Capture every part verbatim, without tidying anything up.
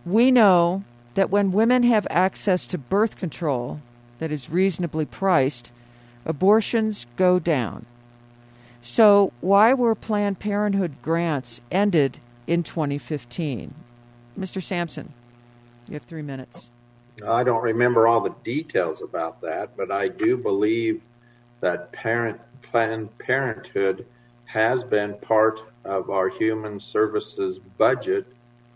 We know that when women have access to birth control that is reasonably priced, abortions go down. So why were Planned Parenthood grants ended in twenty fifteen? Mister Sampson, you have three minutes. I don't remember all the details about that, but I do believe that parent, Planned Parenthood has been part of our human services budget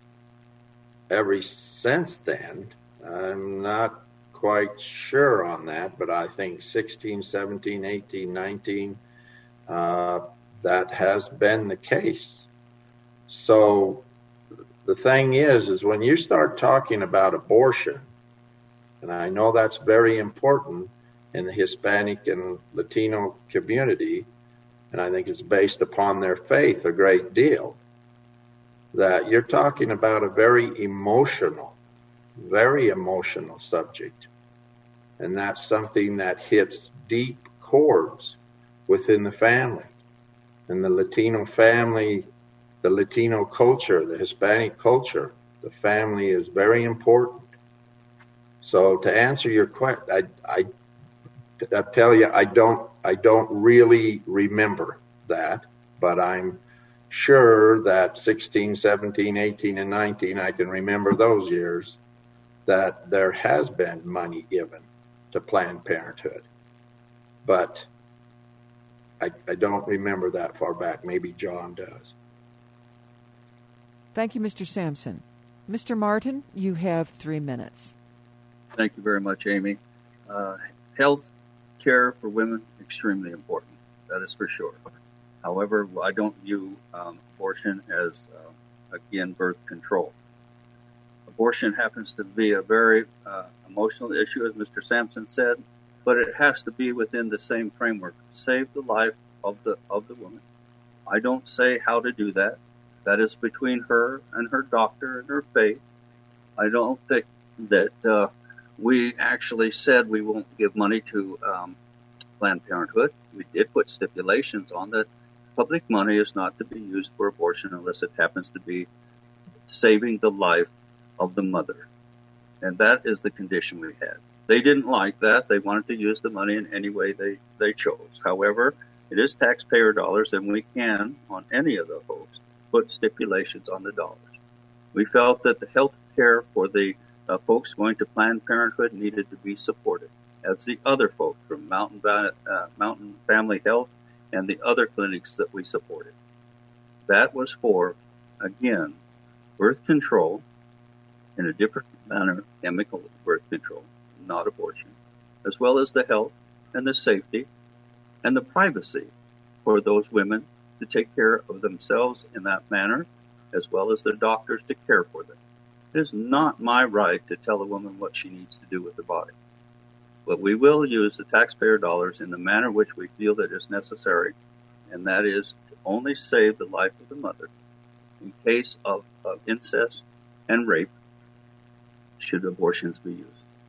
ever since then. I'm not quite sure on that, but I think sixteen, seventeen, eighteen, nineteen, uh, that has been the case. So the thing is, is when you start talking about abortion, and I know that's very important in the Hispanic and Latino community, and I think it's based upon their faith a great deal, that you're talking about a very emotional, very emotional subject. And that's something that hits deep chords within the family. And the Latino family, the Latino culture, the Hispanic culture, the family is very important. So to answer your question, I, I, I tell you, I don't, I don't really remember that, but I'm sure that sixteen, seventeen, eighteen, and nineteen, I can remember those years, that there has been money given to Planned Parenthood. But I, I don't remember that far back. Maybe John does. Thank you, Mister Sampson. Mister Martin, you have three minutes. Thank you very much, Amy. Uh, health care for women, extremely important. That is for sure. However, I don't view um, abortion as, uh, again, birth control. Abortion happens to be a very uh, emotional issue, as Mister Sampson said, but it has to be within the same framework. Save the life of the of the woman. I don't say how to do that. That is between her and her doctor and her faith. I don't think that uh, we actually said we won't give money to um, Planned Parenthood. We did put stipulations on that. Public money is not to be used for abortion unless it happens to be saving the life of the mother. And that is the condition we had. They didn't like that. They wanted to use the money in any way they, they chose. However, it is taxpayer dollars, and we can, on any of the folks, put stipulations on the dollars. We felt that the health care for the uh, folks going to Planned Parenthood needed to be supported, as the other folks from Mountain, uh, Mountain Family Health and the other clinics that we supported. That was for, again, birth control in a different manner, chemical birth control, not abortion, as well as the health and the safety and the privacy for those women to take care of themselves in that manner, as well as their doctors to care for them. It is not my right to tell a woman what she needs to do with her body. But we will use the taxpayer dollars in the manner which we feel that is necessary, and that is to only save the life of the mother in case of, of incest and rape, should abortions be used.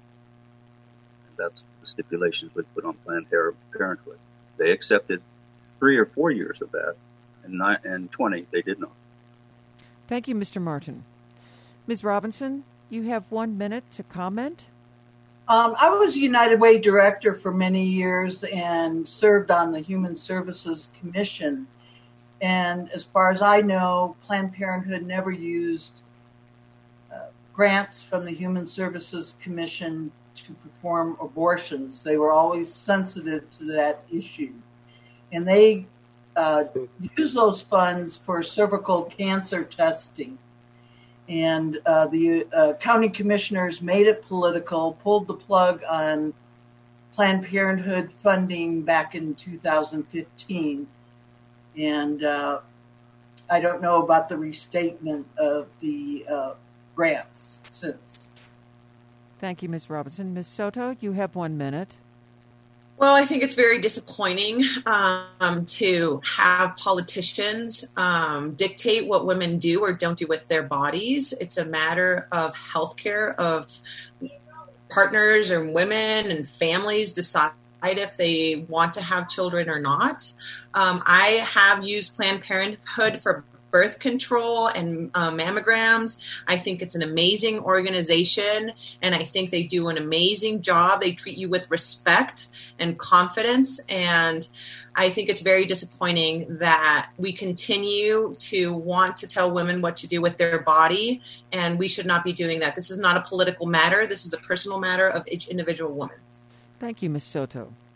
And that's the stipulations we put on Planned Parenthood. They accepted three or four years of that, and, nine, and twenty they did not. Thank you, Mister Martin. Miz Robinson, you have one minute to comment. Um, I was United Way director for many years and served on the Human Services Commission. And as far as I know, Planned Parenthood never used uh, grants from the Human Services Commission to perform abortions. They were always sensitive to that issue. And they uh, use those funds for cervical cancer testing. And uh, the uh, county commissioners made it political, pulled the plug on Planned Parenthood funding back in two thousand fifteen. And uh, I don't know about the restatement of the uh, grants since. Thank you, Miz Robinson. Miz Soto, you have one minute. Well, I think it's very disappointing um, to have politicians um, dictate what women do or don't do with their bodies. It's a matter of healthcare, of partners or women and families decide if they want to have children or not. Um, I have used Planned Parenthood for birth control and uh, mammograms. I think it's an amazing organization, and I think they do an amazing job. They treat you with respect and confidence, and I think it's very disappointing that we continue to want to tell women what to do with their body, and we should not be doing that. This is not a political matter. This is a personal matter of each individual woman. Thank you, Miz Soto.